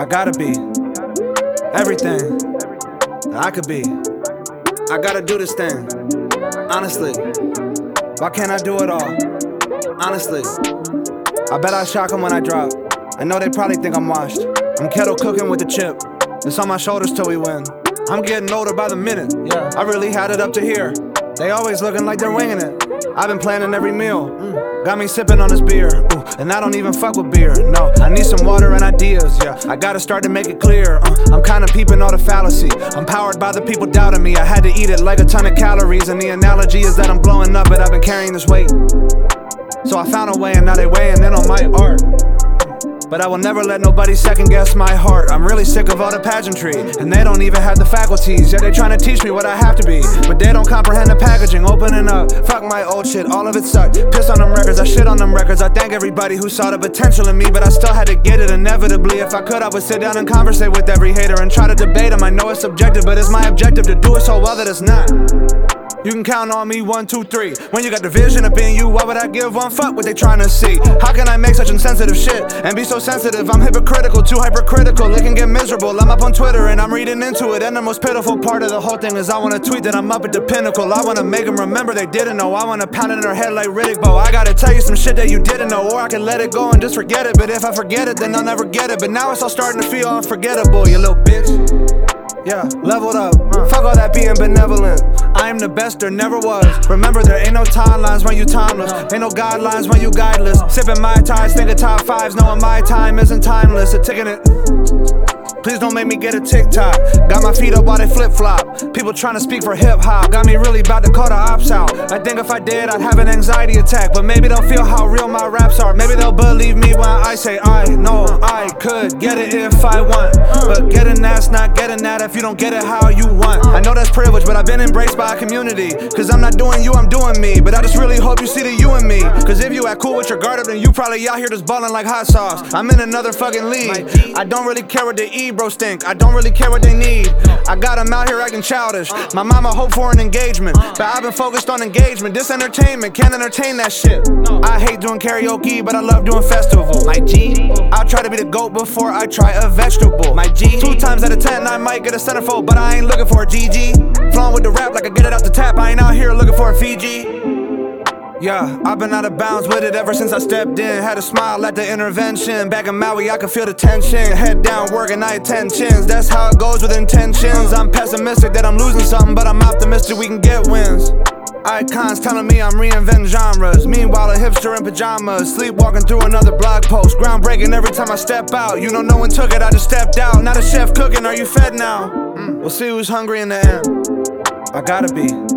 I gotta be everything I could be. I gotta do this thing, honestly. Why can't I do it all? Honestly, I bet I shock them when I drop. I know they probably think I'm washed. I'm kettle cooking with the chip. It's on my shoulders till we win. I'm getting older by the minute. Yeah, I really had it up to here. They always looking like they're winging it. I've been planning every meal. Got me sipping on this beer. Ooh, and I don't even fuck with beer. No, I need some water and ideas. Yeah, I gotta start to make it clear. I'm kinda peeping all the fallacy. I'm powered by the people doubting me. I had to eat it like a ton of calories. And the analogy is that I'm blowing up, but I've been carrying this weight. So I found a way, and now they weighing in on my art. But I will never let nobody second guess my heart. I'm really sick of all the pageantry, and they don't even have the faculties. Yeah, they trying to teach me what I have to be, but they don't comprehend the packaging. Opening up, fuck my old shit, all of it sucked. Piss on them records, I shit on them records. I thank everybody who saw the potential in me, but I still had to get it inevitably. If I could, I would sit down and conversate with every hater and try to debate them. I know it's subjective, but it's my objective to do it so well that it's not. You can count on me, 1, 2, 3. When you got the vision up in you, why would I give one fuck what they trying to see? How can I make such insensitive shit and be so sensitive? I'm hypocritical, too hypercritical. It can get miserable. I'm up on Twitter and I'm reading into it. And the most pitiful part of the whole thing is I wanna tweet that I'm up at the pinnacle. I wanna make them remember they didn't know. I wanna pound it in their head like Riddick Bowe. I gotta tell you some shit that you didn't know, or I can let it go and just forget it. But if I forget it, then I'll never get it. But now it's all starting to feel unforgettable, you little bitch. Yeah, leveled up. Fuck all that being benevolent. I am the best there never was. Remember, there ain't no timelines when you timeless. Ain't no guidelines when you guideless. Sipping Mai Tais, thinking top fives, knowing my time isn't timeless. A ticking it. Please don't make me get a TikTok. Got my feet up while they flip-flop. People trying to speak for hip-hop. Got me really about to call the ops out. I think if I did, I'd have an anxiety attack. But maybe they'll feel how real my raps are. Maybe they'll believe me when I say I know I could get it if I want. But getting that's not getting that if you don't get it how you want. I know that's privilege, but I've been embraced by a community. Cause I'm not doing you, I'm doing me. But I just really hope you see the you in me. Cause if you act cool with your guard up, then you probably out here just ballin' like hot sauce. I'm in another fucking league. I don't really care what they eat, bro stink. I don't really care what they need. I got them out here acting childish. My mama hope for an engagement, but I've been focused on engagement. This entertainment can't entertain that shit. I hate doing karaoke, but I love doing festivals. My G, I'll try to be the GOAT before I try a vegetable. My G, 2 times out of 10 I might get a centerfold, but I ain't looking for a GG. Flowing with the rap like I get it out the tap. I ain't out here looking for a Fiji. Yeah, I've been out of bounds with it ever since I stepped in. Had a smile at the intervention. Back in Maui, I could feel the tension. Head down, working, I attentions. That's how it goes with intentions. I'm pessimistic that I'm losing something, but I'm optimistic we can get wins. Icons telling me I'm reinventing genres. Meanwhile, a hipster in pajamas, sleepwalking through another blog post. Groundbreaking every time I step out. You know no one took it, I just stepped out. Not a chef cooking, are you fed now? We'll see who's hungry in the end. I gotta be